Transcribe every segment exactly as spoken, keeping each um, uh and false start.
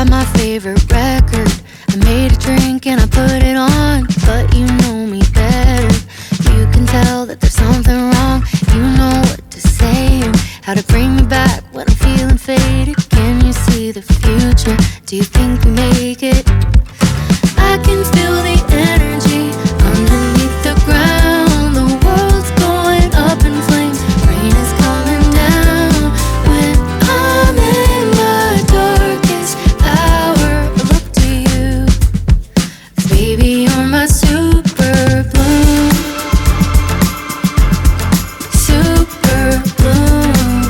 my favorite record. I made a drink and I put it on, but you know me better. You can tell that there's something wrong. You know what to say and how to bring me back when I'm feeling faded. Can you see the future? Do you think we make it? I can feel the energy underneath the ground. The world's going up in flames. Rain is coming down. When I'm in my darkest hour, I look to you. 'Cause baby, you're my super bloom. Super bloom.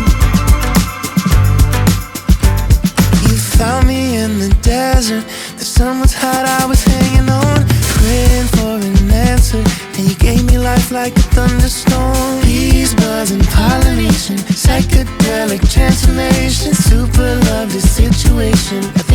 You found me in the desert. The sun was hot, I was hanging on, praying for an answer. And you gave me life like a thunderstorm. Bees buzzing, pollination, psychedelic transformation. Super lovely situation.